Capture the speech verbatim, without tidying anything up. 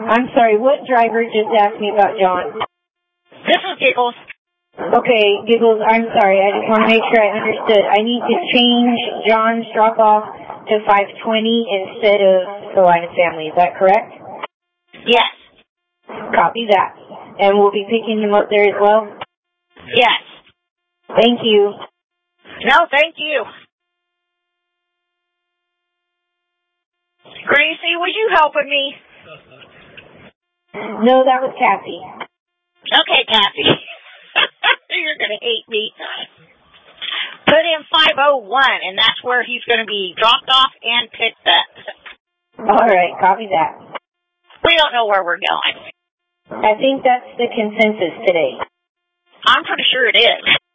I'm sorry, what driver just asked me about John? This is Giggles. Okay, Giggles, I'm sorry. I just want to make sure I understood. I need to change John's drop-off to five twenty instead of the Line of Family. Is that correct? Yes. Copy that. And we'll be picking him up there as well? Yes. Thank you. No, thank you. Gracie, was you helping me? No, that was Kathy. Okay, Kathy. You're going to hate me. Put in five oh one, and that's where he's going to be dropped off and picked up. All right, copy that. We don't know where we're going. I think that's the consensus today. I'm pretty sure it is.